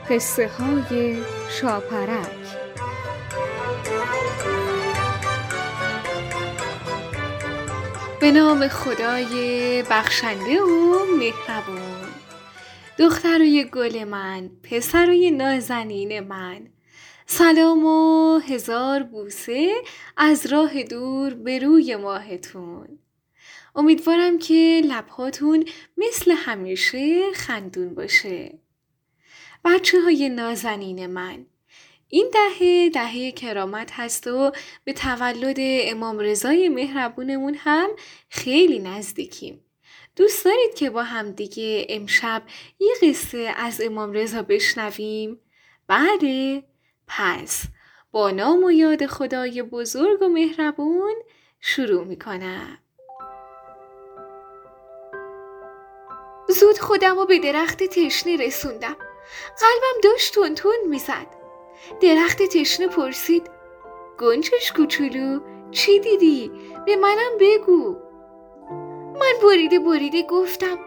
قصه های شاپرک. به نام خدای بخشنده و مهربون. دخترای گل من، پسرای نازنین من، سلام و هزار بوسه از راه دور به روی ماهتون. امیدوارم که لبهاتون مثل همیشه خندون باشه. بچه های نازنین من، این دهه کرامت هست و به تولد امام رضای مهربونمون هم خیلی نزدیکیم. دوست دارید که با هم دیگه امشب یه قصه از امام رضا بشنویم؟ بله؟ پس با نام و یاد خدای بزرگ و مهربون شروع میکنم. زود خودم رو به درخت تشنه رسوندم. قلبم داشت تون تون میزد. درخت تشنه پرسید: گنجش کوچولو، چی دیدی؟ به منم بگو. من بریده گفتم: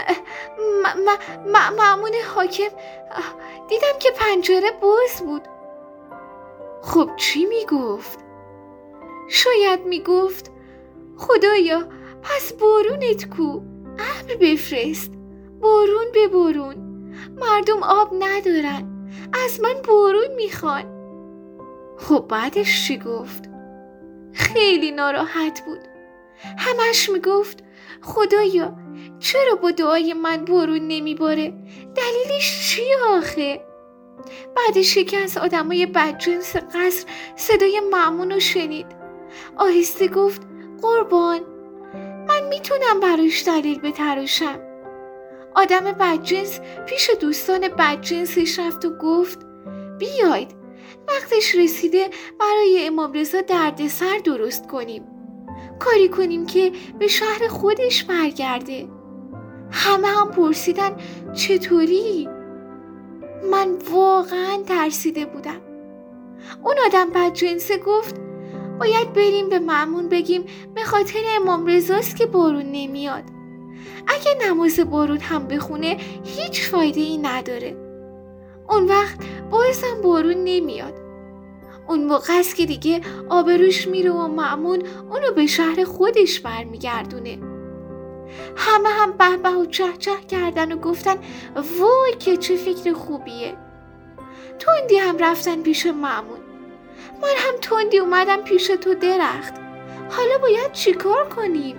مأمون حاکم، دیدم که پنجره باز بود. خب چی میگفت؟ شاید میگفت: خدایا پس بارونت کو، ابر بفرست، بارون به بارون، مردم آب ندارن، از من بارون میخوان. خب بعدش چی گفت؟ خیلی ناراحت بود. همش میگفت: خدایا چرا با دعای من بارون نمیباره؟ دلیلش چیه آخه؟ بعدش یکی از آدمای بدجنس قصر صدای مأمون رو شنید. آهسته گفت: قربان، من میتونم براش دلیل بتراشم. آدم بدجنس پیش دوستان بدجنسش رفت و گفت: بیاید، وقتش رسیده برای امام رضا دردسر درست کنیم، کاری کنیم که به شهر خودش برگرده. همه هم پرسیدن چطوری؟ من واقعا ترسیده بودم. اون آدم بدجنسه گفت: باید بریم به مأمون بگیم به خاطر امام رضاست که بارون نمیاد. اگه نماز بارون هم بخونه هیچ فایده ای نداره. اون وقت بازم بارون نمیاد. اون موقع است که دیگه آبروش میره و مأمون اونو به شهر خودش برمیگردونه. همه هم به و چه کردن و گفتن وای که چه فکر خوبیه. تندی هم رفتن پیش مأمون. من هم تندی اومدم پیش تو درخت. حالا باید چیکار کنیم؟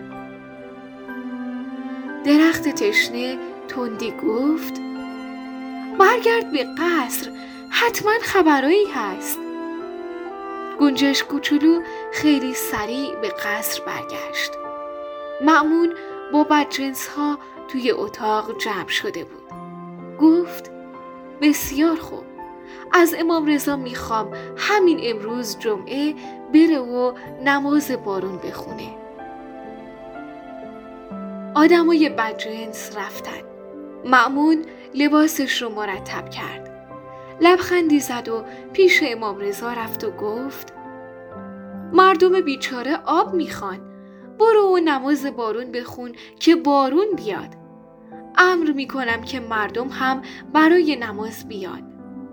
درخت تشنه تندی گفت: برگرد به قصر، حتما خبرایی هست. گنجش کوچولو خیلی سریع به قصر برگشت. مأمون با بدجنس ها توی اتاق جمع شده بود. گفت: بسیار خوب، از امام رضا میخوام همین امروز جمعه بره و نماز بارون بخونه. آدمای بدجنس رفتن. مأمون لباسش رو مرتب کرد. لبخندی زد و پیش امام رضا رفت و گفت: مردم بیچاره آب میخوان، برو و نماز بارون بخون که بارون بیاد. امر میکنم که مردم هم برای نماز بیان.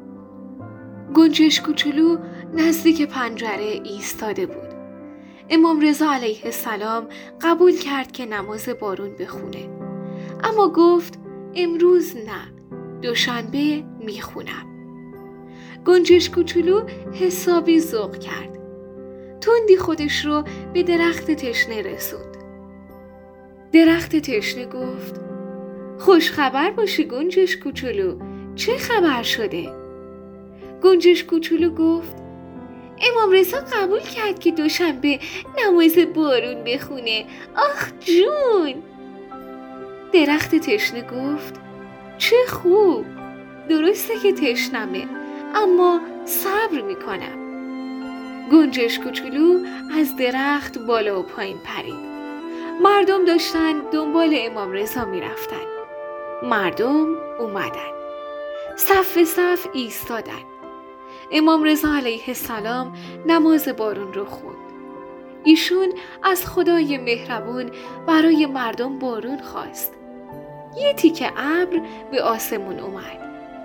گنجش کوچولو نزدیک پنجره ایستاده بود. امام رضا علیه السلام قبول کرد که نماز بارون بخونه، اما گفت: امروز نه، دوشنبه میخونم. گنجش کوچولو حسابی ذوق کرد. تندی خودش رو به درخت تشنه رسوند. درخت تشنه گفت: خوش خبر باشی گنجش کوچولو، چه خبر شده؟ گنجش کوچولو گفت: امام رضا قبول کرد که دوشنبه نماز بارون بخونه. آخ جون! درخت تشنه گفت: چه خوب، درسته که تشنمه، اما صبر میکنم. گنجش کوچولو از درخت بالا و پایین پرید. مردم داشتن دنبال امام رضا میرفتن. مردم اومدن، صف ایستادن. امام رضا علیه السلام نماز بارون رو خوند. ایشون از خدای مهربون برای مردم بارون خواست. یه تیکه ابر به آسمون اومد.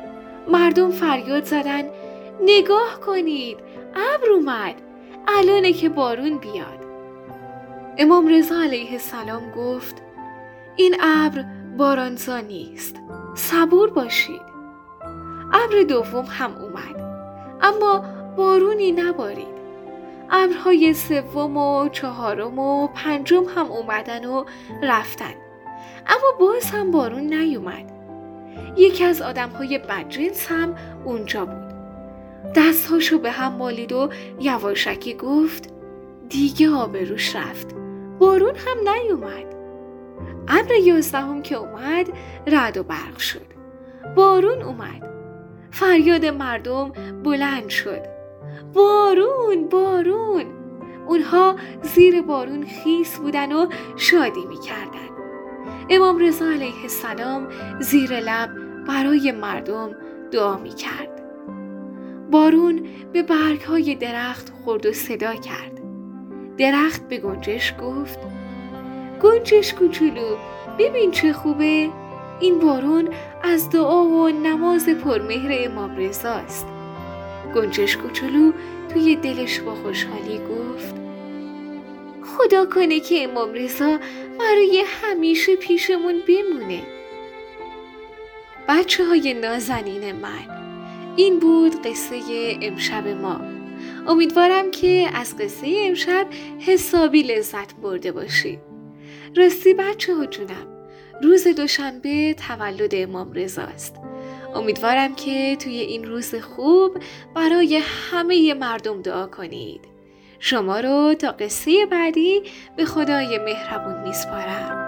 مردم فریاد زدن نگاه کنید، ابر اومد، الانه که بارون بیاد. امام رضا علیه السلام گفت این ابر بارانزا نیست، صبور باشید. ابر دوم هم اومد، اما بارونی نبارید. ابرهای سوم و چهارم و پنجم هم اومدن و رفتن، اما باز هم بارون نیومد. یکی از آدمهای بدجنس هم اونجا بود. دستهاشو به هم مالید و یواشکی گفت دیگه آبروش رفت، بارون هم نیومد. ابر 11 که اومد رعد و برق شد، بارون اومد. فریاد مردم بلند شد بارون بارون. اونها زیر بارون خیس بودن و شادی می‌کردن. امام رضا علیه السلام زیر لب برای مردم دعا می‌کرد. بارون به برگ‌های درخت خورد و صدا کرد. درخت به گنجش گفت گنجش کوچولو، ببین چه خوبه، این بارون از دعا و نماز پرمهر امام رضاست. گنجش کوچولو توی دلش با خوشحالی گفت خدا کنه که امام رضا برای همیشه پیشمون بمونه. بچه‌های نازنین من، این بود قصه امشب ما. امیدوارم که از قصه امشب حسابی لذت برده باشید. راستی بچه‌ها جونم، روز دوشنبه تولد امام رضا است. امیدوارم که توی این روز خوب برای همه مردم دعا کنید. شما رو تا قصه بعدی به خدای مهربون میسپارم.